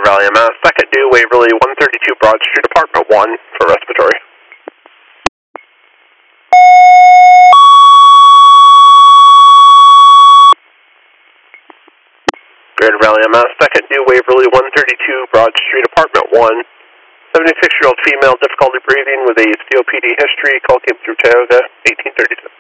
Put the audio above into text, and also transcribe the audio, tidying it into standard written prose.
Valley, Mass. Second due, Waverly, 132 Broad Street, Apartment 1 for respiratory. Greater Valley, Mass. Second due, Waverly, 132 Broad Street, Apartment 1. 76-year-old female, difficulty breathing with a COPD history. Call came through Tioga, 1836.